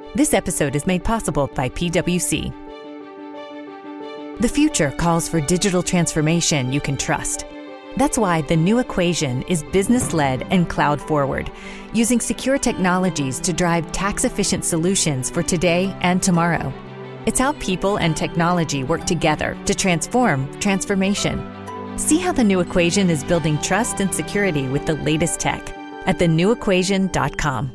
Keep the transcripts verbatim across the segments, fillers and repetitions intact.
This episode is made possible by P W C. The future calls for digital transformation you can trust. That's why The New Equation is business-led and cloud-forward, using secure technologies to drive tax-efficient solutions for today and tomorrow. It's how people and technology work together to transform transformation. See how The New Equation is building trust and security with the latest tech at the new equation dot com.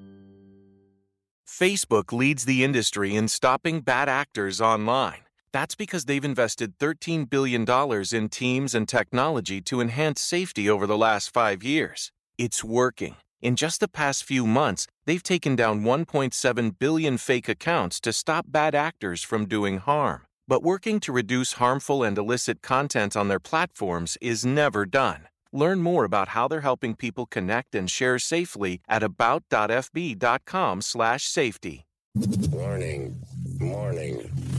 Facebook leads the industry in stopping bad actors online. That's because they've invested thirteen billion dollars in teams and technology to enhance safety over the last five years. It's working. In just the past few months, they've taken down one point seven billion fake accounts to stop bad actors from doing harm. But working to reduce harmful and illicit content on their platforms is never done. Learn more about how they're helping people connect and share safely at about.fb.com slash safety. Warning. Warning.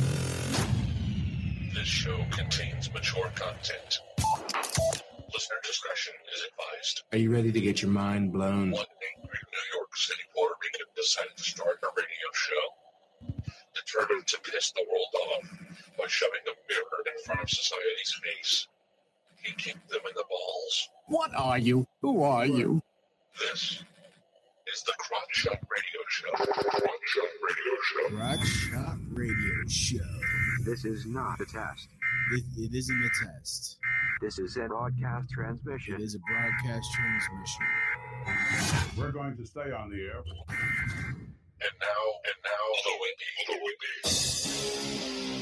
This show contains mature content. Listener discretion is advised. Are you ready to get your mind blown? One angry New York City Puerto Rican decided to start a radio show, determined to piss the world off by shoving a mirror in front of society's face. He kicked them in the balls. What are you? Who are you? This is the Crotch Shot Radio Show. Crotch Shot Radio Show. Crotch Shot Radio Show. This is not a test. It, it isn't a test. This is a broadcast transmission. It is a broadcast transmission. We're going to stay on the air. And now, and now, the Whippy, the Whippy.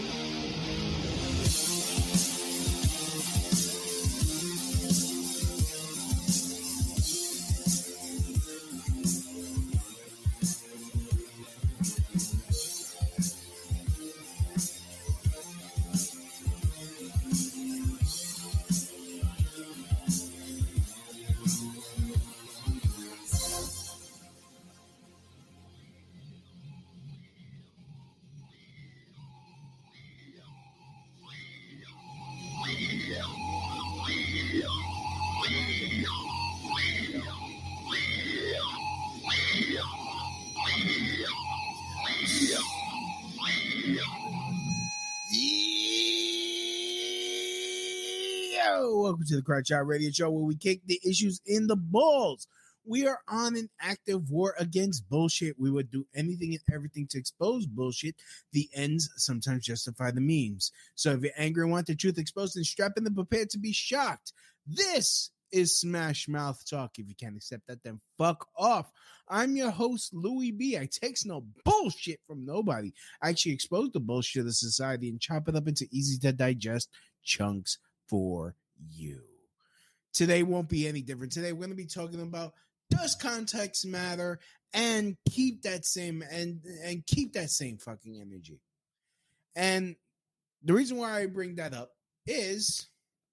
Welcome to the Crotch Shot Radio Show, where we kick the issues in the balls. We are on an active war against bullshit. We would do anything and everything to expose bullshit. The ends sometimes justify the means. So if you're angry and want the truth exposed, then strap in and prepare to be shocked. This is Smash Mouth Talk. If you can't accept that, then fuck off. I'm your host, Louis B. I takes no bullshit from nobody. I actually expose the bullshit of the society and chop it up into easy to digest chunks for you. Today won't be any different. Today we're going to be talking about, does context matter, and keep that same and and keep that same fucking energy. And the reason why I bring that up is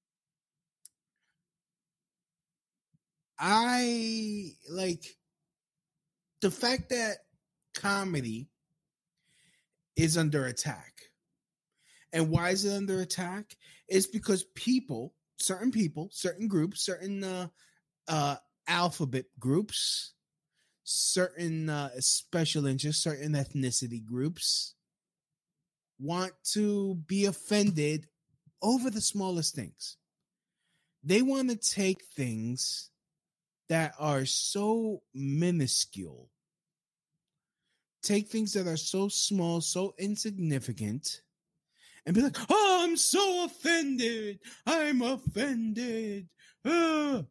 I like the fact that comedy is under attack. And why is it under attack? It's because people, certain people, certain groups, certain uh, uh, alphabet groups, certain uh, special interests, certain ethnicity groups want to be offended over the smallest things. They want to take things that are so minuscule, take things that are so small, so insignificant, and be like, oh, I'm so offended. I'm offended. Ah.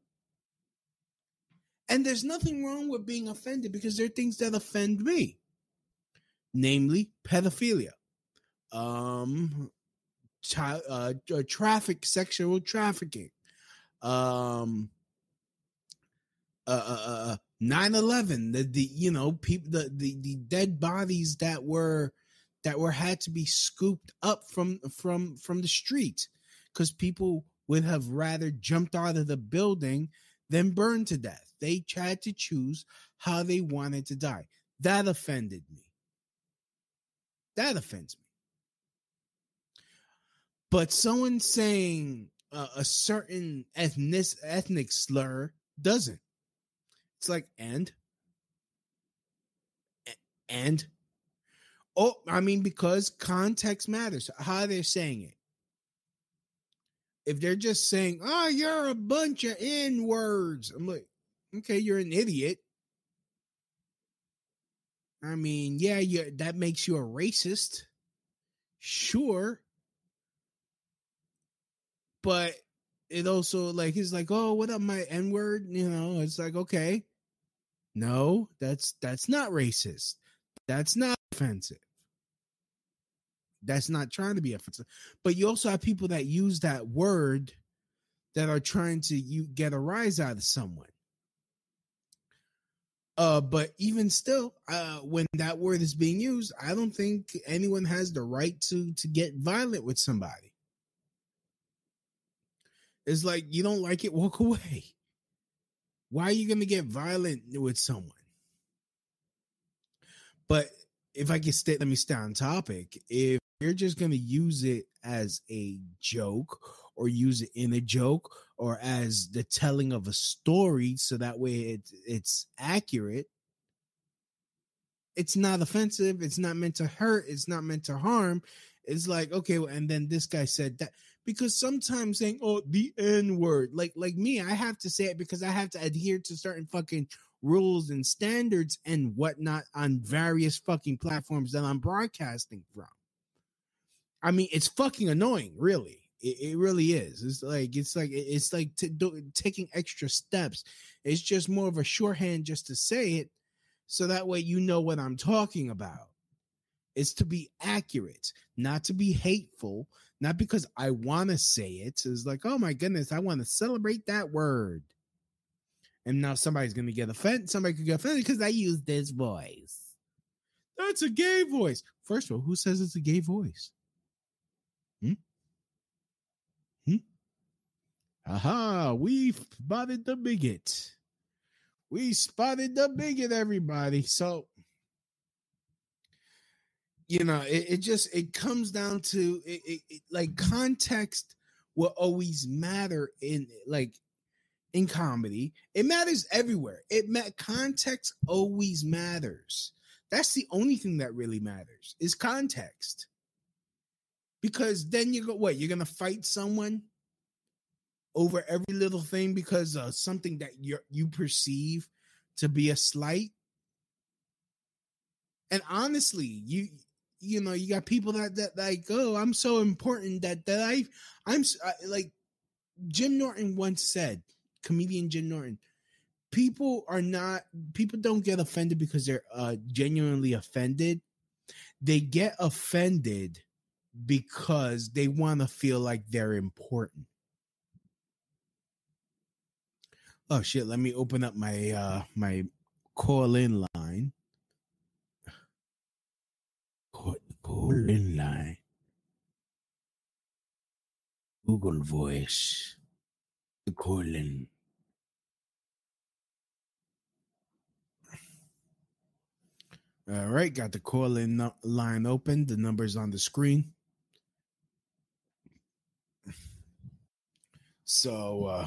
And there's nothing wrong with being offended because there are things that offend me. Namely, pedophilia, um, child, uh, traffic, sexual trafficking, um, uh, uh, uh nine eleven, the, the, you know, people, the, the, the dead bodies that were, that were had to be scooped up from from from the street because people would have rather jumped out of the building than burned to death. They tried to choose how they wanted to die. That offended me. That offends me. But someone saying uh, a certain ethnic ethnic slur doesn't. It's like, and and Oh, I mean, because context matters. How they're saying it. If they're just saying, "Oh, you're a bunch of N-words," I'm like, okay, you're an idiot. I mean, yeah, you that makes you a racist. Sure. But it also, like, he's like, "Oh, what up, my N-word?" You know, it's like, okay. No, that's that's not racist. That's not offensive. That's not trying to be offensive. But you also have people that use that word that are trying to you get a rise out of someone. Uh, but even still, uh, when that word is being used, I don't think anyone has the right to to get violent with somebody. It's like, you don't like it, walk away. Why are you going to get violent with someone? But if I can stay, let me stay on topic. If you're just going to use it as a joke or use it in a joke or as the telling of a story so that way it, it's accurate, it's not offensive. It's not meant to hurt. It's not meant to harm. It's like, okay, well, and then this guy said that. Because sometimes saying, "Oh, the N-word," like like me, I have to say it because I have to adhere to certain fucking rules and standards and whatnot on various fucking platforms that I'm broadcasting from. I mean, it's fucking annoying, really. It, it really is. It's like it's like it's like t- do, taking extra steps. It's just more of a shorthand just to say it, so that way you know what I'm talking about. It's to be accurate, not to be hateful, not because I want to say it. It's like, oh my goodness, I want to celebrate that word. And now somebody's going to get offended. Somebody could get offended because I use this voice. That's a gay voice. First of all, who says it's a gay voice? Hmm? Hmm? Aha, we spotted the bigot. We spotted the bigot, everybody. So, you know, it, it just, it comes down to, it, it, it, like, context will always matter in, like, in comedy. It matters everywhere. It ma- Context always matters. That's the only thing that really matters is context. Because then you go, what, you're going to fight someone over every little thing because of something that you you perceive to be a slight? And honestly, you you know, you got people that that like, oh, I'm so important that that I I'm I, like Jim Norton once said, comedian Jim Norton, people are not people don't get offended because they're uh, genuinely offended. They get offended because they want to feel like they're important. Oh shit, let me open up my uh my call in line. Call, call in line. Google Voice. Call in. All right, got the call in line open. The number's on the screen. So uh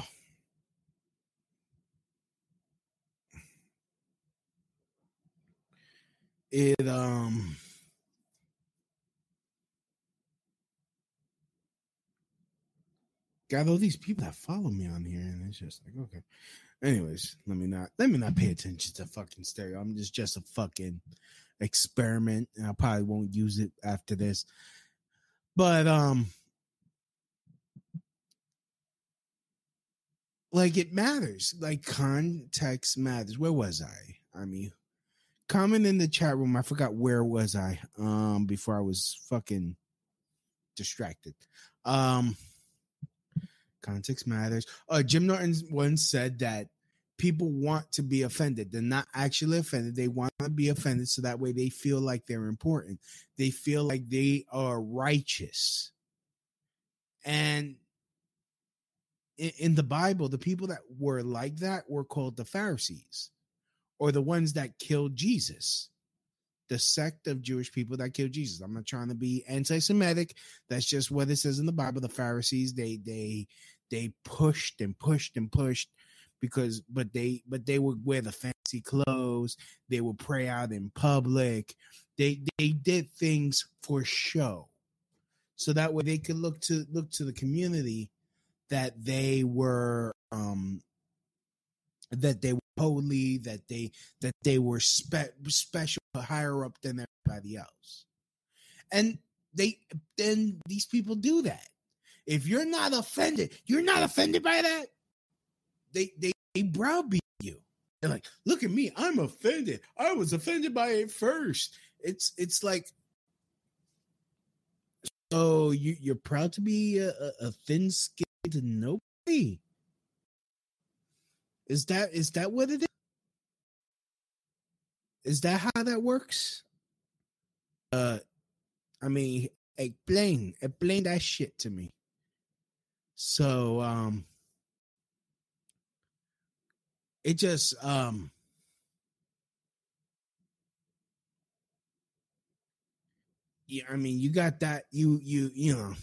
it um got all these people that follow me on here, and it's just like, okay. Anyways, let me not let me not pay attention to fucking stereo. I'm just just a fucking experiment, and I probably won't use it after this. But um like, it matters. Like, context matters. Where was I? I mean, comment in the chat room. I forgot where was I um before I was fucking distracted. Um context matters. Uh Jim Norton once said that people want to be offended. They're not actually offended. They want to be offended so that way they feel like they're important. They feel like they are righteous. And in, in the Bible, the people that were like that were called the Pharisees, or the ones that killed Jesus. The sect of Jewish people that killed Jesus. I'm not trying to be anti-Semitic. That's just what it says in the Bible. The Pharisees, they they they pushed and pushed and pushed because, but they but they would wear the fancy clothes. They would pray out in public. They they did things for show, so that way they could look to look to the community that they were um that they were holy, that they that they were spe- special, higher up than everybody else. And they then these people do that. If you're not offended, you're not offended by that. They they, they browbeat you. They're like, look at me, I'm offended. I was offended by it first. It's it's like, so you you're proud to be a, a thin-skinned nobody. Is that is that what it is? Is that how that works? Uh, I mean, explain explain that shit to me. So um, it just um. Yeah, I mean, you got that. You you you know,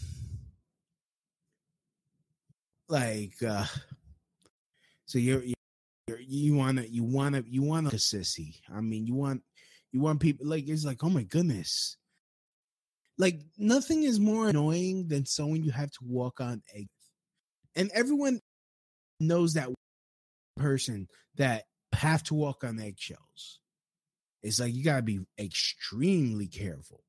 like uh, so you're, you're you wanna you wanna you wanna a sissy. I mean, you want you want people like it's like, oh my goodness, like nothing is more annoying than someone you have to walk on eggs, and everyone knows that person that have to walk on eggshells. It's like you gotta be extremely careful.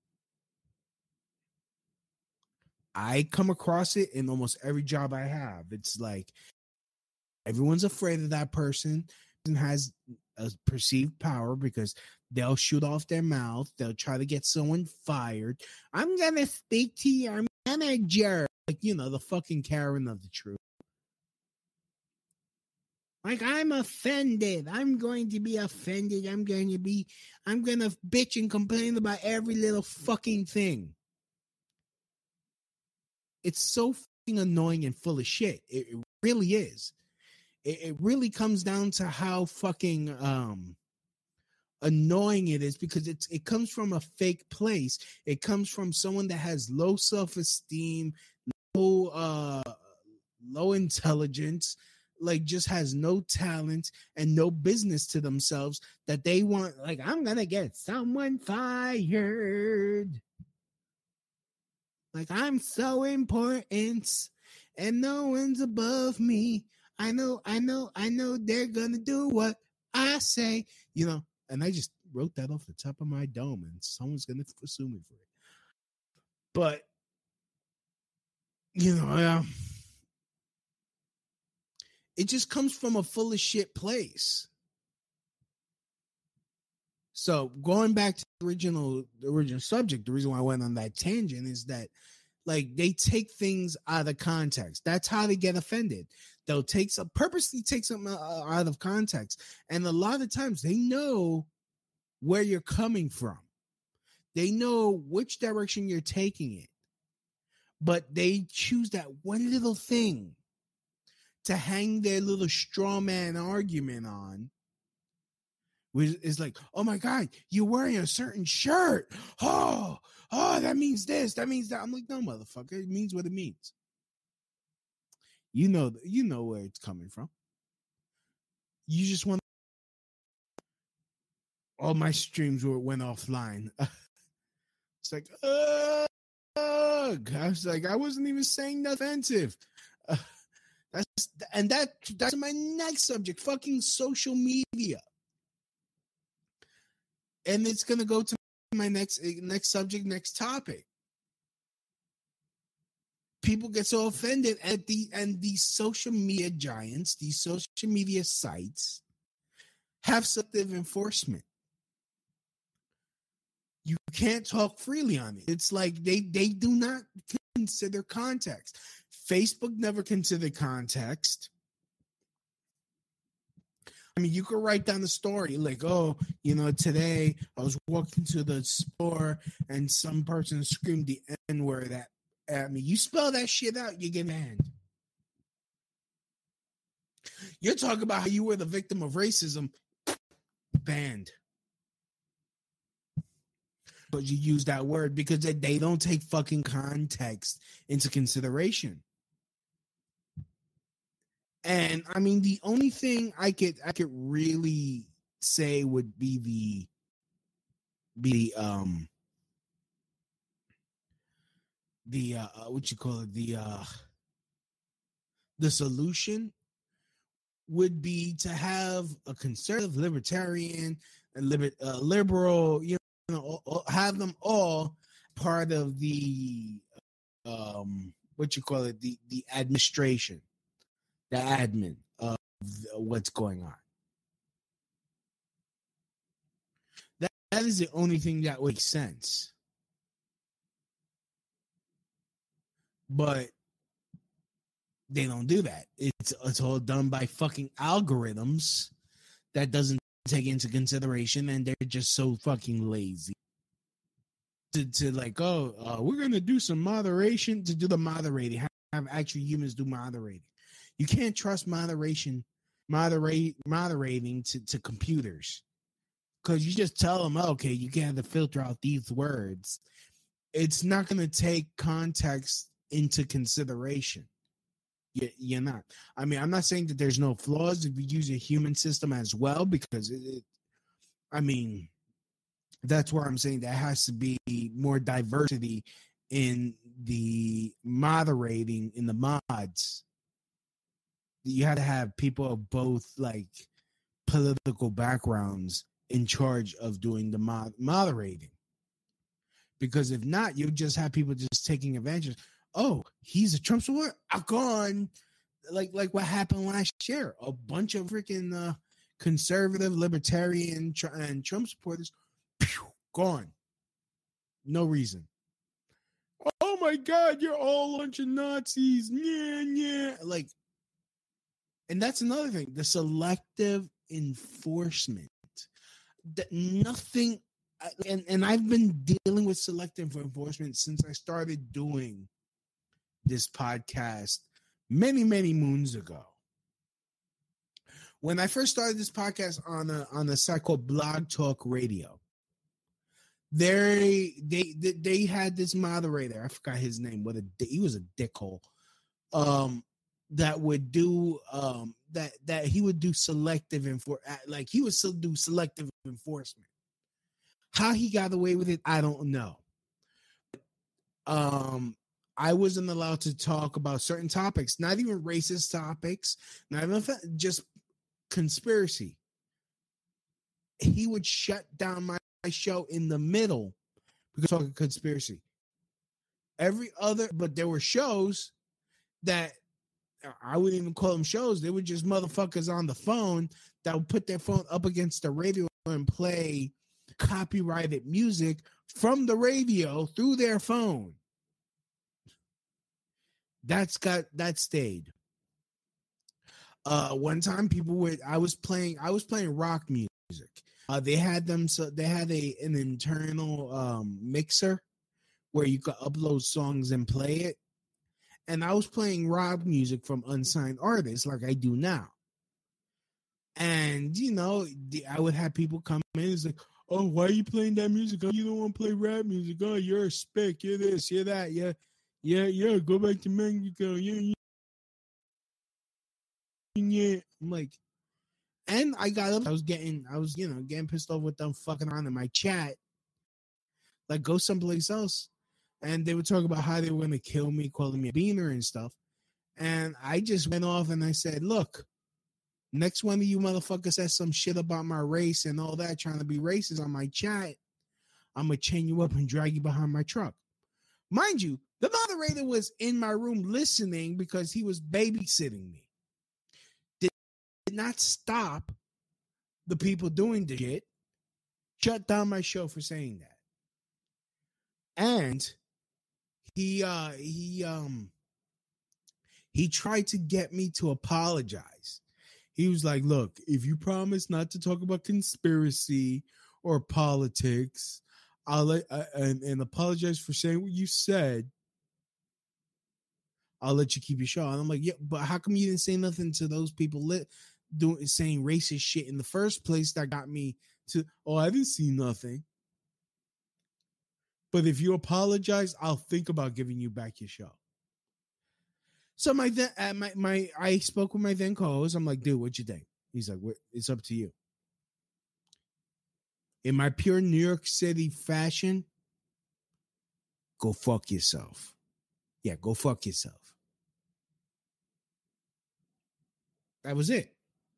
I come across it in almost every job I have. It's like everyone's afraid of that person and has a perceived power because they'll shoot off their mouth. They'll try to get someone fired. I'm going to speak to your manager. Like, you know, the fucking Karen of the truth. Like, I'm offended. I'm going to be offended. I'm going to be, I'm going to bitch and complain about every little fucking thing. It's so fucking annoying and full of shit. It, it really is. It, it really comes down to how fucking um, annoying it is because it's it comes from a fake place. It comes from someone that has low self-esteem, low uh, low intelligence, like just has no talent and no business to themselves that they want. Like, I'm gonna get someone fired. Like, I'm so important and no one's above me. I know, I know, I know they're going to do what I say, you know, and I just wrote that off the top of my dome and someone's going to sue me for it. But, you know, um, it just comes from a full of shit place. So going back to the original, the original subject, the reason why I went on that tangent is that, like, they take things out of context. That's how they get offended. They'll take some, purposely take something out of context. And a lot of times they know where you're coming from. They know which direction you're taking it. But they choose that one little thing to hang their little straw man argument on. It's like, oh my God, you're wearing a certain shirt. Oh, oh, that means this. That means that. I'm like, no, motherfucker. It means what it means. You know, you know where it's coming from. You just want. All my streams were went offline. It's like, ugh. I was like, I wasn't even saying nothing offensive. Uh, that's and that that's my next subject. Fucking social media. And it's going to go to my next next subject, next topic. People get so offended at the and these social media giants, these social media sites have selective enforcement. You can't talk freely on it. It's like they they do not consider context. Facebook never considered context. I mean, you could write down the story like, oh, you know, today I was walking to the store and some person screamed the N-word at, at me. You spell that shit out, you get banned. You're talking about how you were the victim of racism, banned. But you use that word because they, they don't take fucking context into consideration. And I mean, the only thing I could I could really say would be the be um the uh what you call it the uh the solution would be to have a conservative, libertarian, and liber- uh, liberal, you know, have them all part of the um what you call it the the administration, the admin of what's going on. That that is the only thing that makes sense. But they don't do that. It's it's all done by fucking algorithms that doesn't take into consideration, and they're just so fucking lazy to, to like, oh, uh, we're gonna do some moderation to do the moderating. Have, have actual humans do moderating. You can't trust moderation, moderate moderating to, to computers, because you just tell them, okay, you can have to filter out these words. It's not gonna take context into consideration. You're not. I mean, I'm not saying that there's no flaws if you use a human system as well, because it, it I mean, that's where I'm saying there has to be more diversity in the moderating, in the mods. You had to have people of both like political backgrounds in charge of doing the mod- moderating. Because if not, you just have people just taking advantage. Oh, he's a Trump supporter? I'm gone. Like like what happened last year. A bunch of freaking uh, conservative, libertarian, tr- and Trump supporters, pew, gone. No reason. Oh my God, you're all a bunch of Nazis. Yeah, yeah. Like, and that's another thing. The selective enforcement. That nothing, and, and I've been dealing with selective enforcement since I started doing this podcast many, many moons ago. When I first started this podcast on a on a site called Blog Talk Radio, they they they, they had this moderator. I forgot his name. What a he was a dickhole. Um, that would do um that that he would do selective enfor like he would still do selective enforcement. How he got away with it, I don't know. Um. I wasn't allowed to talk about certain topics, not even racist topics, not even just conspiracy. He would shut down my show in the middle because of talking conspiracy. Every other, but there were shows that I wouldn't even call them shows. They were just motherfuckers on the phone that would put their phone up against the radio and play copyrighted music from the radio through their phone. That's got that stayed. Uh, one time, people were. I was playing. I was playing rock music. Uh, they had them. So they had a an internal um, mixer where you could upload songs and play it. And I was playing rock music from unsigned artists, like I do now. And you know, the, I would have people come in. It's like, oh, why are you playing that music? Oh, you don't want to play rap music. Oh, you're a spick. You're this. You're that. Yeah. Yeah, yeah, go back to Mexico. Yeah, yeah, yeah. I'm like, and I got up. I was getting, I was, you know, getting pissed off with them fucking around in my chat. Like, go someplace else. And they were talking about how they were going to kill me, calling me a beaner and stuff. And I just went off and I said, look, next one of you motherfuckers says some shit about my race and all that, trying to be racist on my chat, I'm going to chain you up and drag you behind my truck. Mind you, the moderator was in my room listening because he was babysitting me. Did, did not stop the people doing the shit. Shut down my show for saying that. And he uh he um he tried to get me to apologize. He was like, look, if you promise not to talk about conspiracy or politics, I'll let uh, and, and apologize for saying what you said. I'll let you keep your show. And I'm like, yeah, but how come you didn't say nothing to those people lit doing saying racist shit in the first place that got me to, oh, I didn't see nothing. But if you apologize, I'll think about giving you back your show. So my then uh, my my I spoke with my then co-host. I'm like, dude, what you think? He's like, it's up to you. in my pure New York City fashion, go fuck yourself. Yeah, go fuck yourself. That was it.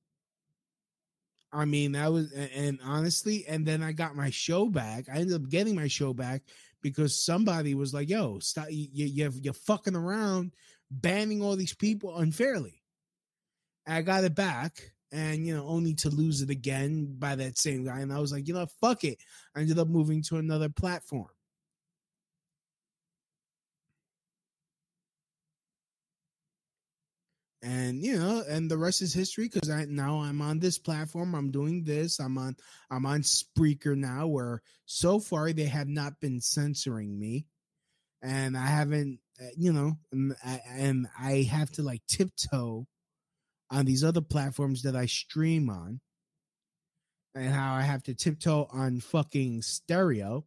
I mean, that was, and honestly, and then I got my show back. I ended up getting my show back because somebody was like, yo, stop, you, you, you're fucking around, banning all these people unfairly. I got it back, and, you know, only to lose it again by that same guy. And I was like, you know, fuck it. I ended up moving to another platform. And, you know, and the rest is history because I now I'm on this platform. I'm doing this. I'm on I'm on Spreaker now, where so far they have not been censoring me. And I haven't, you know, and I, and I have to like tiptoe on these other platforms that I stream on. And how I have to tiptoe on fucking stereo.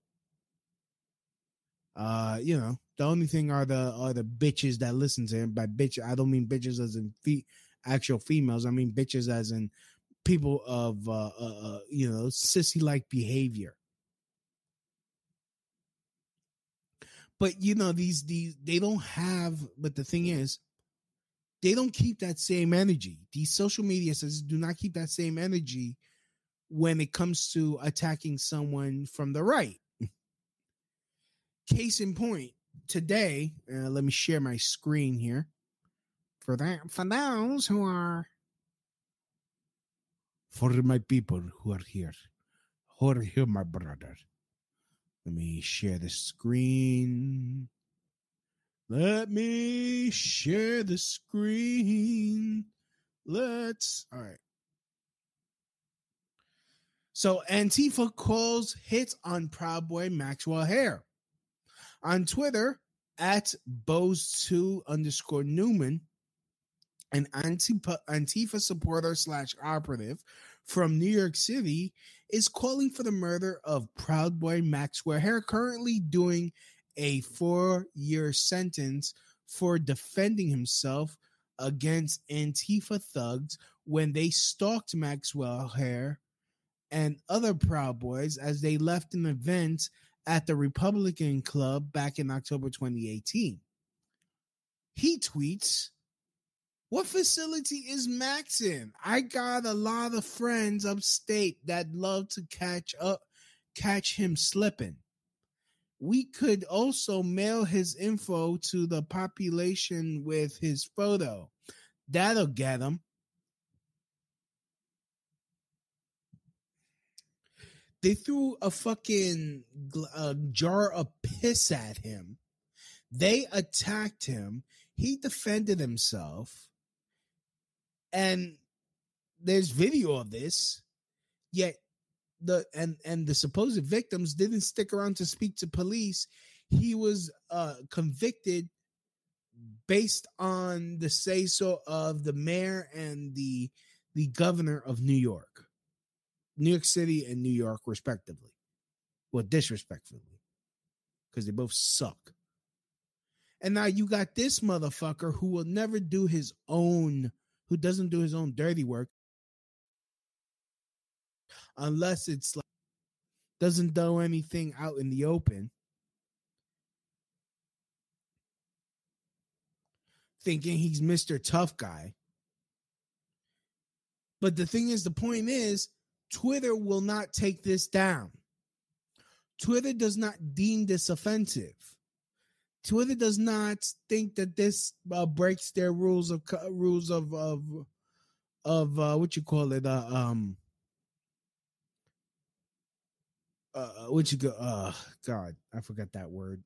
Uh, you know, the only thing are the are the bitches that listen to him. By bitch, I don't mean bitches as in fe- actual females. I mean bitches as in people of uh, uh you know, sissy like behavior. But you know, these these they don't have. But the thing is, they don't keep that same energy. These social media says do not keep that same energy when it comes to attacking someone from the right. Case in point, today, uh, let me share my screen here for that for those who are for my people who are here, who are here, my brother. Let me share the screen. Let me share the screen. Let's all right. So Antifa calls hits on Proud Boy Maxwell Hare. On Twitter, at Bose two underscore Newman, an Antifa, Antifa supporter slash operative from New York City, is calling for the murder of Proud Boy Maxwell Hare, currently doing a four-year sentence for defending himself against Antifa thugs when they stalked Maxwell Hare and other Proud Boys as they left an event at the Republican Club back in October twenty eighteen. He tweets, "What facility is Max in? I got a lot of friends upstate that love to catch up, catch him slipping. We could also mail his info to the population with his photo. That'll get him." They threw a fucking uh, jar of piss at him. They attacked him. He defended himself. And there's video of this. Yet the and, and the supposed victims didn't stick around to speak to police. He was uh, convicted based on the say-so of the mayor and the the governor of New York. New York City and New York, respectively. Well, disrespectfully. Because they both suck. And now you got this motherfucker who will never do his own, who doesn't do his own dirty work. Unless it's like, doesn't do anything out in the open. Thinking he's Mister Tough Guy. But the thing is, the point is, Twitter will not take this down. Twitter does not deem this offensive. Twitter does not think that this uh, breaks their rules of rules of of of uh, what you call it. Uh, um, uh, what you go? Uh, God, I forgot that word.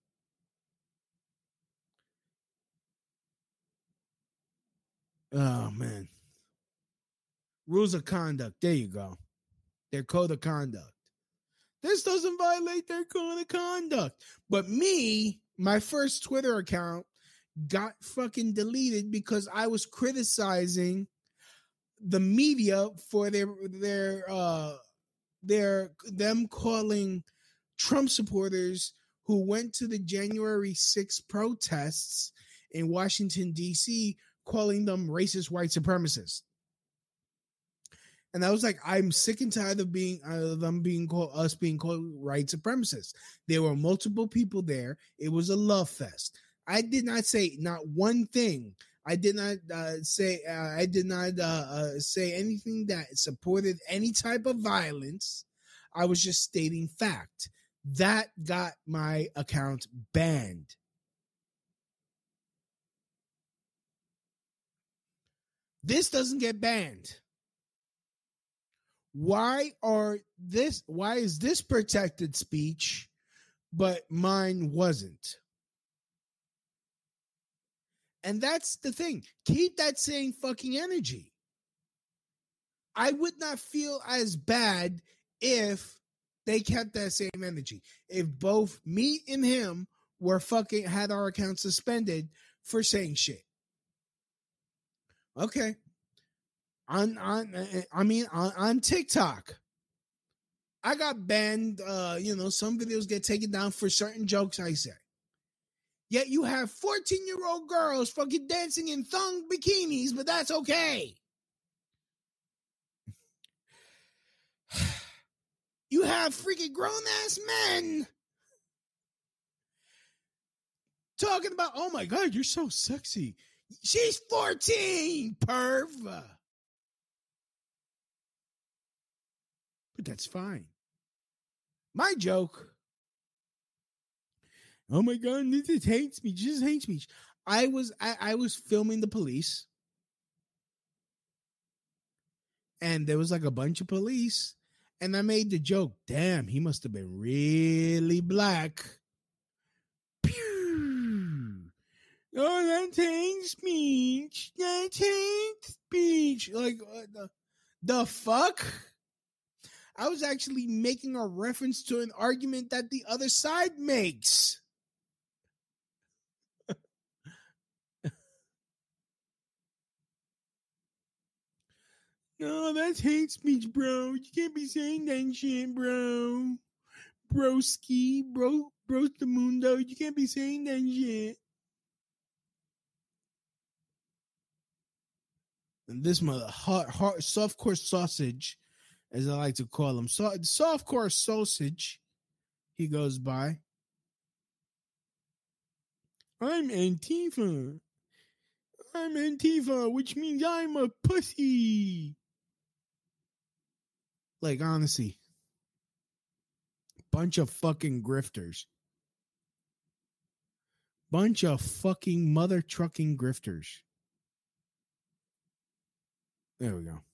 Oh man, rules of conduct. There you go. Their code of conduct. This doesn't violate their code of conduct. But me, my first Twitter account got fucking deleted because I was criticizing the media for their their uh their them calling Trump supporters who went to the January sixth protests in Washington, D C, calling them racist white supremacists. And I was like, I'm sick and tired of being uh, them being called us being called white supremacists. There were multiple people there. It was a love fest. I did not say not one thing. I did not uh, say uh, I did not uh, uh, say anything that supported any type of violence. I was just stating fact. That got my account banned. This doesn't get banned. Why are this? Why is this protected speech, but mine wasn't? And that's the thing. Keep that same fucking energy. I would not feel as bad if they kept that same energy. If both me and him were fucking had our account suspended for saying shit. Okay. On on I mean on, on TikTok. I got banned, uh, you know, some videos get taken down for certain jokes I say. Yet you have fourteen-year-old girls fucking dancing in thong bikinis, but that's okay. You have freaking grown-ass men talking about, oh my God, you're so sexy. She's fourteen, perv. But that's fine. My joke. Oh my God, this is hate speech. This is hate speech. I was I, I was filming the police. And there was like a bunch of police. And I made the joke, damn, he must have been really black. Pew. Oh, that's hate speech. That's hate speech. Like, what the, the fuck? I was actually making a reference to an argument that the other side makes. No, that's hate speech, bro. You can't be saying that shit, bro. Broski, bro, bro, the mundo. You can't be saying that shit. And this mother, hard, hard, softcore sausage, as I like to call him, so, softcore sausage. He goes by. I'm Antifa. I'm Antifa, which means I'm a pussy. Like, honestly, bunch of fucking grifters. Bunch of fucking mother trucking grifters. There we go.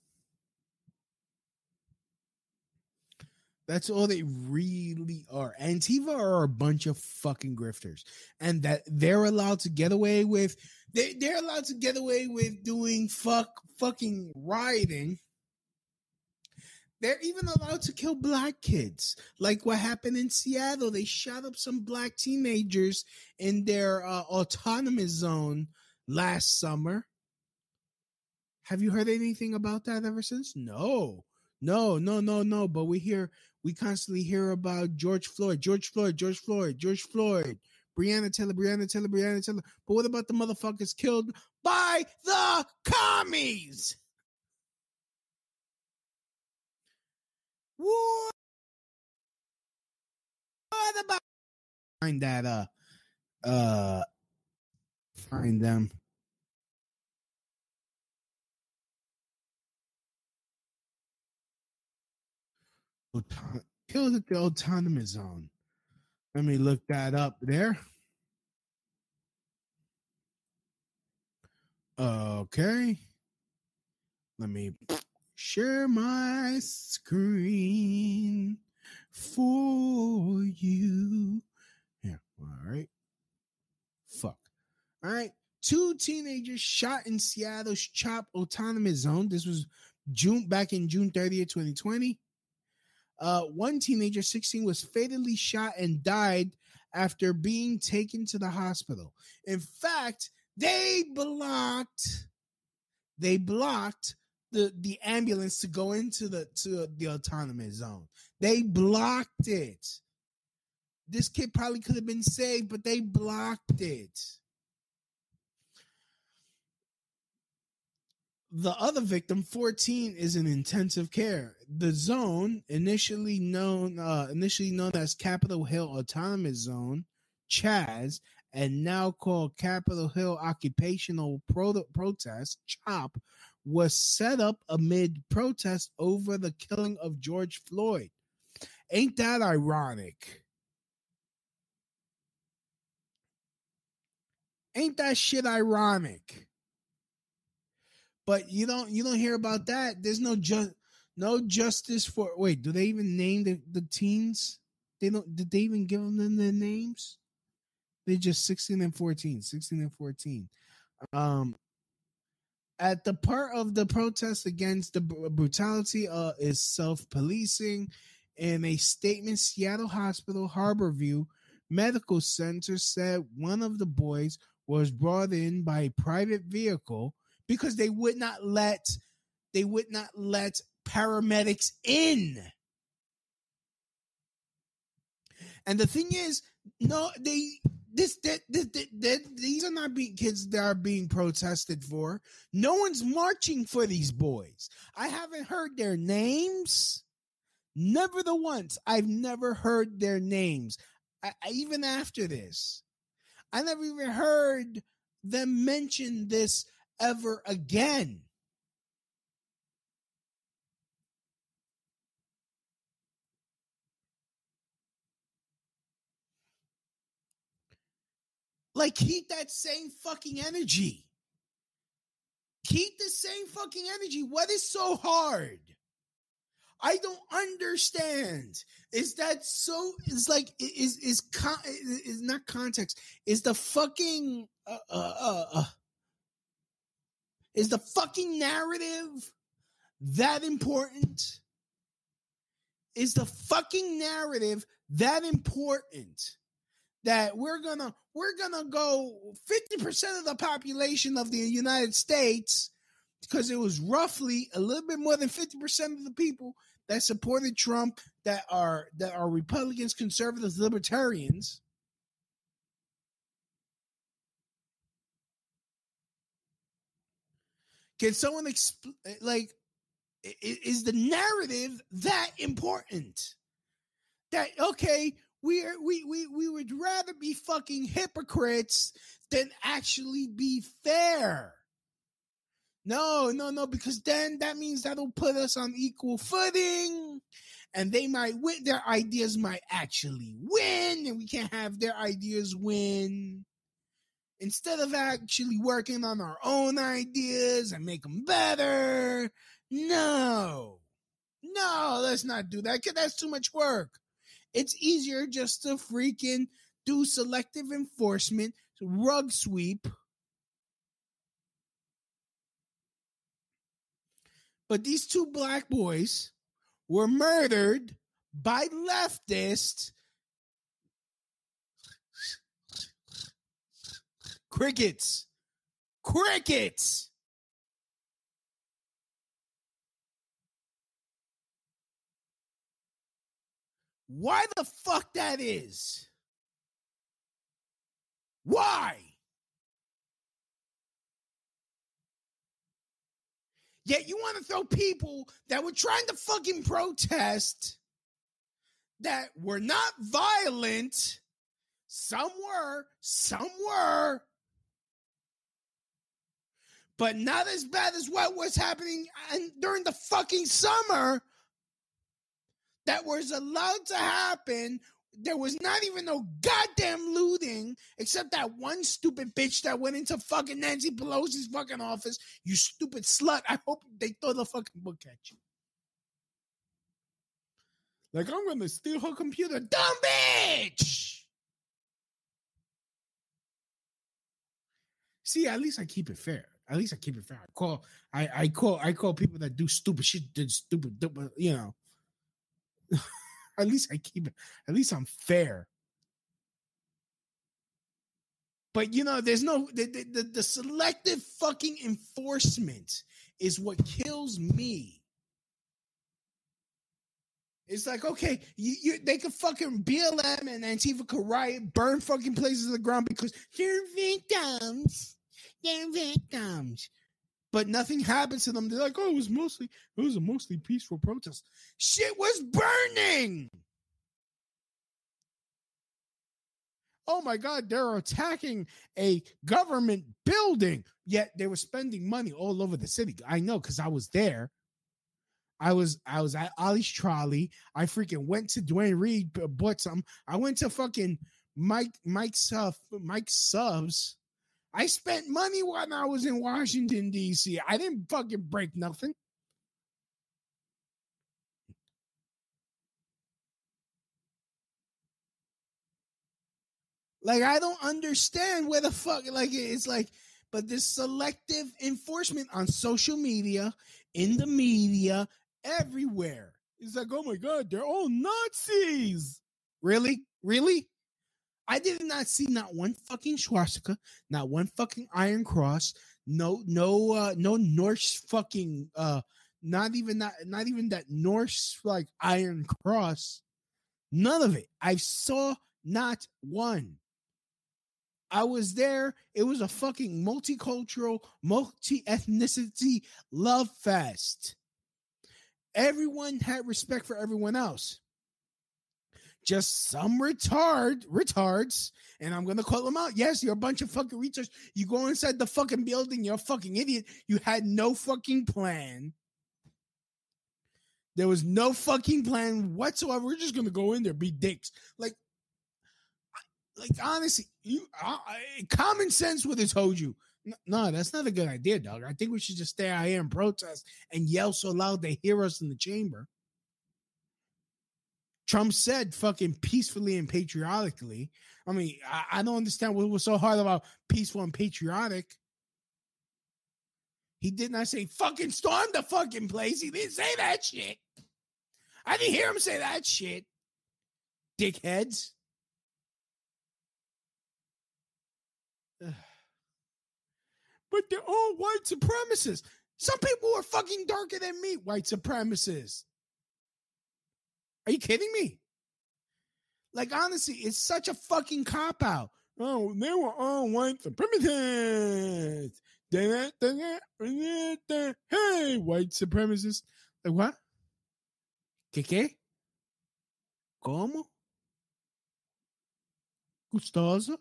That's all they really are. Antifa are a bunch of fucking grifters. And that they're allowed to get away with, they, they're allowed to get away with doing fuck fucking rioting. They're even allowed to kill black kids. Like what happened in Seattle. They shot up some black teenagers in their uh, autonomous zone last summer. Have you heard anything about that ever since? No, no, no, no, no. But we hear, we constantly hear about George Floyd, George Floyd, George Floyd, George Floyd, Breonna Taylor, Breonna Taylor, Breonna Taylor. But what about the motherfuckers killed by the commies? What? What about find that uh uh find them? Auto- killed at the autonomous zone. Let me look that up there. Okay. Let me share my screen for you. Yeah, all right. Fuck. All right. Two teenagers shot in Seattle's Chop Autonomous Zone. This was June back in June thirtieth, twenty twenty. Uh, one teenager, sixteen, was fatally shot and died after being taken to the hospital. In fact, they blocked, they blocked the, the ambulance to go into the to the autonomous zone. They blocked it. This kid probably could have been saved, but they blocked it. the other victim, fourteen, is in intensive care. The zone, initially known uh, initially known as Capitol Hill Autonomous Zone, Chaz, and now called Capitol Hill Occupational Pro- Protest, CHOP, was set up amid protests over the killing of George Floyd. Ain't that ironic? Ain't that shit ironic? But you don't you don't hear about that. There's no just no justice for. Wait, do they even name the, the teens? They don't. Did they even give them their names? They're just sixteen and fourteen. sixteen and fourteen. Um, at the part of the protest against the brutality uh, is self-policing. In a statement, Seattle Hospital Harborview Medical Center said one of the boys was brought in by a private vehicle because they would not let they would not let paramedics in. And the thing is, no, they this that this, this, this, these are not being kids that are being protested for. No one's marching for these boys. I haven't heard their names. Never the once. I've never heard their names. I, I, even after this, I never even heard them mention this ever again. Like, keep that same fucking energy. Keep the same fucking energy. What is so hard? I don't understand. Is that so? It's like is is con, is not context. Is the fucking uh, uh, uh, uh, is the fucking narrative that important? Is the fucking narrative that important that we're gonna we're gonna go fifty percent of the population of the United States? Because it was roughly a little bit more than fifty percent of the people that supported Trump that are that are Republicans, conservatives, libertarians. Can someone explain, like, is the narrative that important? That, okay, we are, we we we would rather be fucking hypocrites than actually be fair. No, no, no, because then that means that'll put us on equal footing, and they might win. Their ideas might actually win, and we can't have their ideas win. Instead of actually working on our own ideas and make them better, no, no, let's not do that because that's too much work. It's easier just to freaking do selective enforcement, rug sweep. But these two black boys were murdered by leftists. Crickets. Crickets. Why the fuck that is? Why? Yet you want to throw people that were trying to fucking protest, that were not violent. Some were, some were, but not as bad as what was happening during the fucking summer that was allowed to happen. There was not even no goddamn looting except that one stupid bitch that went into fucking Nancy Pelosi's fucking office. You stupid slut. I hope they throw the fucking book at you. Like, I'm going to steal her computer. Dumb bitch! See, at least I keep it fair. At least I keep it fair. I call, I, I call, I call people that do stupid shit, did stupid, stupid, you know. At least I keep it. At least I'm fair. But, you know, there's no, the, the, the selective fucking enforcement is what kills me. It's like, okay, you, you, they could fucking B L M and Antifa could riot, burn fucking places to the ground because they're victims. They're victims. but nothing happens to them. They're like, oh, it was mostly, it was a mostly peaceful protest. Shit was burning. Oh my God, they're attacking a government building, yet they were spending money all over the city. I know, because I was there. I was I was at Ollie's Trolley. I freaking went to Dwayne Reed, bought something. I went to fucking Mike Mike's uh, Mike Subs. I spent money when I was in Washington, D C. I didn't fucking break nothing. Like, I don't understand where the fuck, like, it's like, but this selective enforcement on social media, in the media, everywhere. It's like, oh my God, they're all Nazis. Really? Really? I did not see not one fucking swastika, not one fucking Iron Cross, no, no, uh, no Norse fucking, uh, not even that, not even that Norse like Iron Cross. None of it. I saw not one. I was there. It was a fucking multicultural, multi-ethnicity love fest. Everyone had respect for everyone else. Just some retard, retards, and I'm going to call them out. Yes, you're a bunch of fucking retards. You go inside the fucking building, you're a fucking idiot. You had no fucking plan. There was no fucking plan whatsoever. We're just going to go in there, be dicks. Like, Like, honestly, you uh, common sense would have told you, no, that's not a good idea, dog. I think we should just stay out here and protest and yell so loud they hear us in the chamber. Trump said fucking peacefully and patriotically. I mean, I, I don't understand what was so hard about peaceful and patriotic. He did not say fucking storm the fucking place. He didn't say that shit. I didn't hear him say that shit. Dickheads. But they're all white supremacists. Some people are fucking darker than me, white supremacists. Are you kidding me? Like, honestly, it's such a fucking cop-out. Oh, they were all white supremacists. Hey, white supremacists. Like, what? ¿Qué qué? ¿Cómo? Gustoso?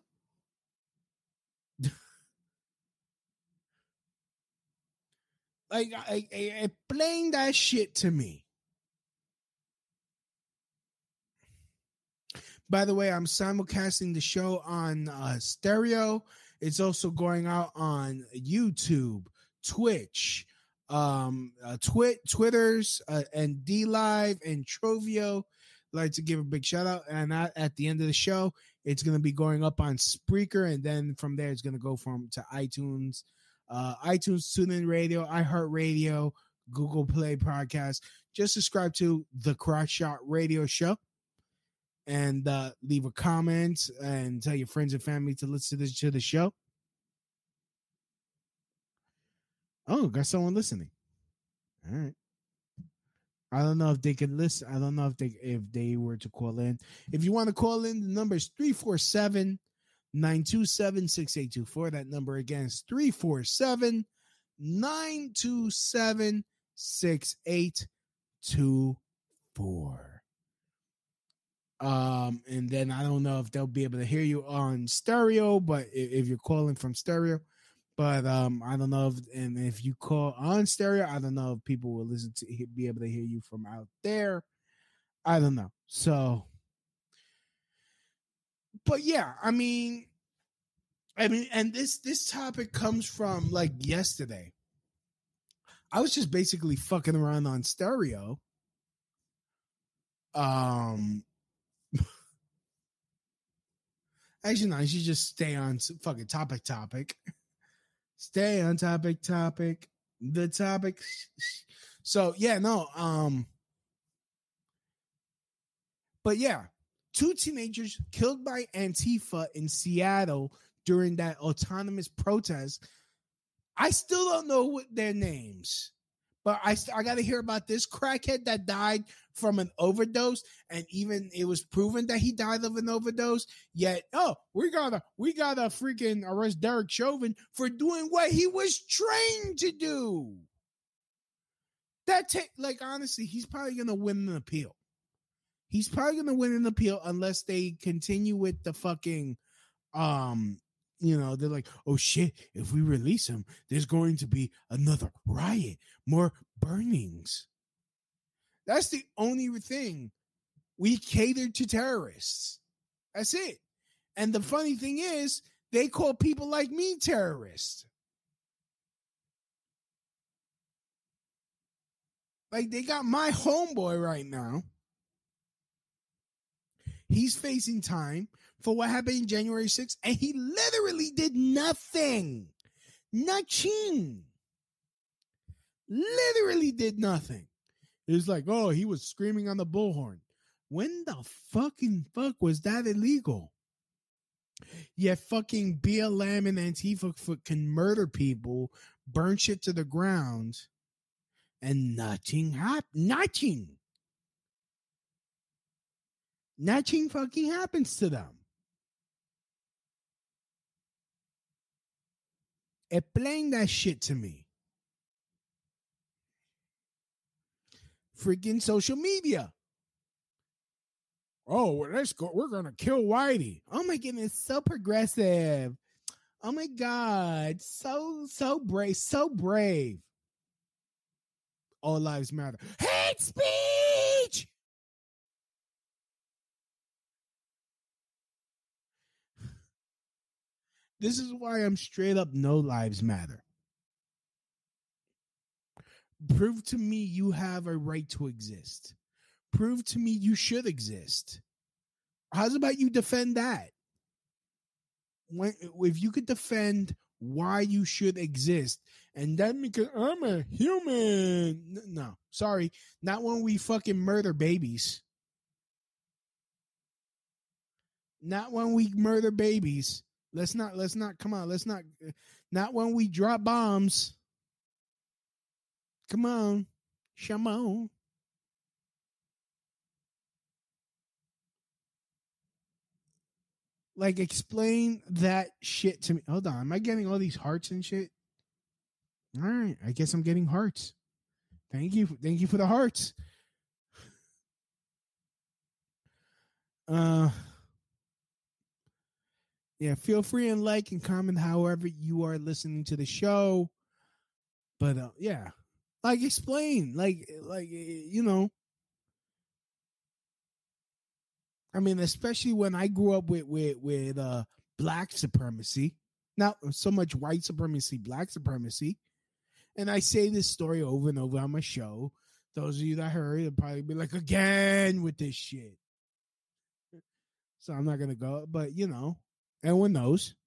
Like, I, I, I playing that shit to me. By the way, I'm simulcasting the show on uh, stereo. It's also going out on YouTube, Twitch, um, uh, Twit, Twitters, uh, and D Live and Trovio. I'd like to give a big shout out. And at, at the end of the show, it's going to be going up on Spreaker, and then from there, it's going to go from to iTunes. Uh, iTunes, TuneIn Radio, iHeartRadio, Google Play Podcast. Just subscribe to the Crotch Shot Radio Show and uh, leave a comment and tell your friends and family to listen to, this, to the show. Oh, got someone listening. All right. I don't know if they can listen. I don't know if they if they were to call in. If you want to call in, the number is three four seven, nine two seven, six eight two four. That number again is three four seven, nine two seven, six eight two four. Um, and then I don't know if they'll be able to hear you on stereo, but if, if you're calling from stereo, but um, I don't know if, and if you call on stereo, I don't know if people will listen to be able to hear you from out there. I don't know. So, but yeah, I mean, I mean, and this this topic comes from like yesterday. I was just basically fucking around on stereo. Um, actually, no, I should just stay on fucking topic. Topic, stay on topic. Topic. The topic. So yeah, no. Um, but yeah, two teenagers killed by Antifa in Seattle during that autonomous protest. I still don't know what their names, But I st- I got to hear about this crackhead that died from an overdose, and even it was proven that he died of an overdose. Yet, oh, we gotta we gotta freaking arrest Derek Chauvin for doing what he was trained to do. That ta- like honestly, he's probably gonna win an appeal. He's probably gonna win an appeal unless they continue with the fucking um. You know, they're like, oh shit, if we release him, there's going to be another riot, more burnings. That's the only thing. We cater to terrorists. That's it. And the funny thing is, they call people like me terrorists. Like, they got my homeboy right now. He's facing time for what happened in January sixth, and he literally did nothing. Nothing. Literally did nothing. It's like, oh, he was screaming on the bullhorn. When the fucking fuck was that illegal? Yet fucking B L M and Antifa can murder people, burn shit to the ground, and nothing happened. Nothing. Nothing fucking happens to them. Explain that shit to me. Freaking social media. Oh, well, let's go. We're gonna kill Whitey. Oh my goodness, so progressive. Oh my God, so so brave, so brave. All lives matter. Hate speech. This is why I'm straight up no lives matter. Prove to me you have a right to exist. Prove to me you should exist. How's about you defend that? When, if you could defend why you should exist, and then because I'm a human. No, sorry. Not when we fucking murder babies. Not when we murder babies. Let's not, let's not, come on, let's not, not when we drop bombs. Come on, Shimon. Like, explain that shit to me. Hold on, am I getting all these hearts and shit? All right, I guess I'm getting hearts. Thank you, thank you for the hearts. Uh... Yeah, feel free and like and comment however you are listening to the show. But uh, yeah, like explain, like like you know. I mean, especially when I grew up with with with uh, black supremacy, not so much white supremacy, black supremacy, and I say this story over and over on my show. Those of you that heard it probably be like, again with this shit. So I'm not gonna go, but you know. Everyone knows.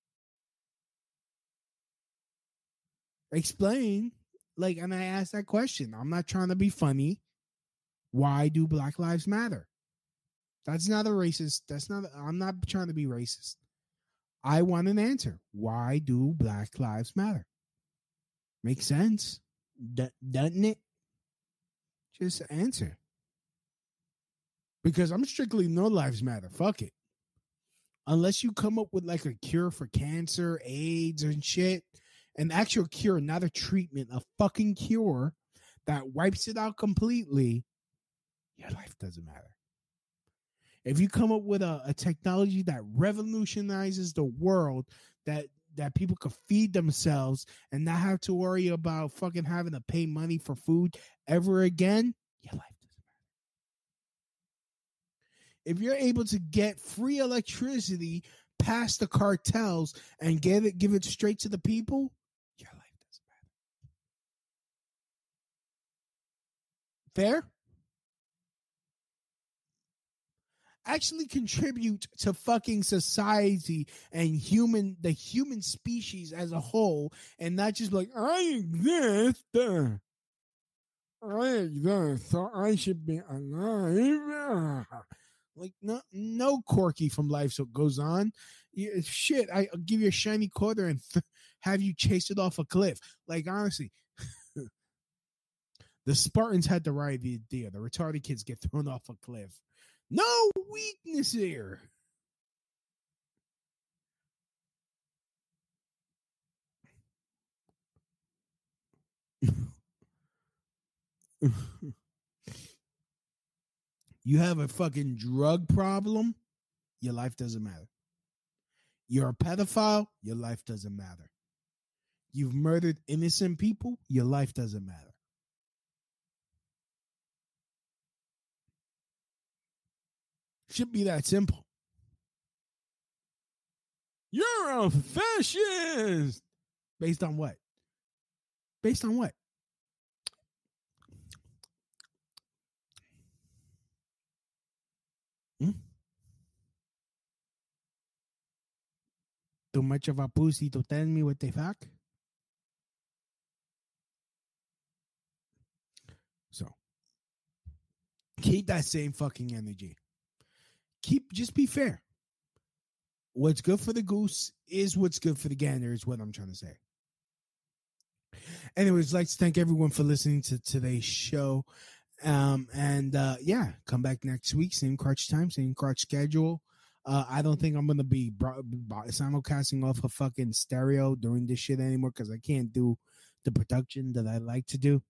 Explain. Like, and I asked that question. I'm not trying to be funny. Why do Black Lives Matter? That's not a racist. That's not, I'm not trying to be racist. I want an answer. Why do Black Lives Matter? Makes sense. D- doesn't it? Just answer. Because I'm strictly no lives matter. Fuck it. Unless you come up with like a cure for cancer, AIDS, and shit, an actual cure, not a treatment, a fucking cure that wipes it out completely, your life doesn't matter. If you come up with a, a technology that revolutionizes the world, that that people could feed themselves and not have to worry about fucking having to pay money for food ever again, your life doesn't matter. If you're able to get free electricity past the cartels and give it, give it straight to the people, your life doesn't matter. Fair? Actually contribute to fucking society and human, the human species as a whole, and not just like, I exist. I exist, so I should be alive. Like, no, no Corky from Life So Goes On. You, shit, I, I'll give you a shiny quarter and th- have you chase it off a cliff. Like, honestly, The Spartans had the right idea. The retarded kids get thrown off a cliff. No weakness here. You have a fucking drug problem, your life doesn't matter. You're a pedophile, your life doesn't matter. You've murdered innocent people, your life doesn't matter. Should be that simple. You're a fascist. Based on what? Based on what? Hmm? Too much of a pussy to tell me what the fuck? So, keep that same fucking energy. Keep, just be fair. What's good for the goose is what's good for the gander, is what I'm trying to say. Anyways, I'd like to thank everyone for listening to today's show. Um, and uh, yeah, come back next week. Same crutch time, same crutch schedule. Uh, I don't think I'm going to be bro- simulcasting off a fucking stereo during this shit anymore because I can't do the production that I like to do.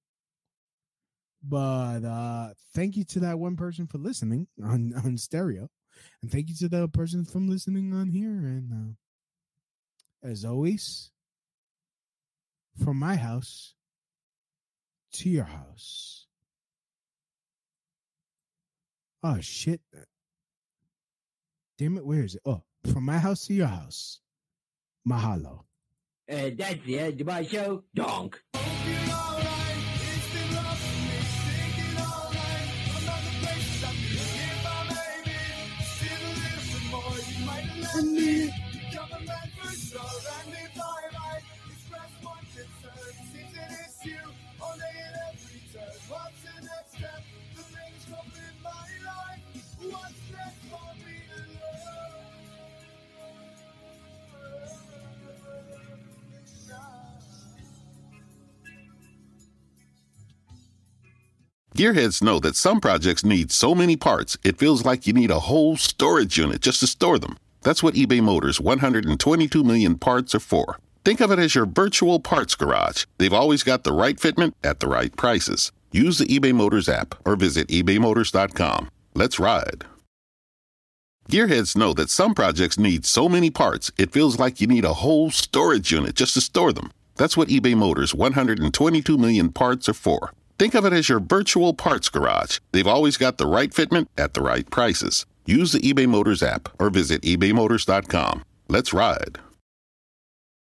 But uh, thank you to that one person for listening on, on stereo. And thank you to the person from listening on here. And uh, as always, from my house to your house. Oh, shit. Damn it, where is it? Oh, from my house to your house. Mahalo. Uh, that's the end of my show. Donk. Gearheads know that some projects need so many parts, it feels like you need a whole storage unit just to store them. That's what eBay Motors' one hundred twenty-two million parts are for. Think of it as your virtual parts garage. They've always got the right fitment at the right prices. Use the eBay Motors app or visit ebay motors dot com. Let's ride. Gearheads know that some projects need so many parts, it feels like you need a whole storage unit just to store them. That's what eBay Motors' one hundred twenty-two million parts are for. Think of it as your virtual parts garage. They've always got the right fitment at the right prices. Use the eBay Motors app or visit ebay motors dot com. Let's ride.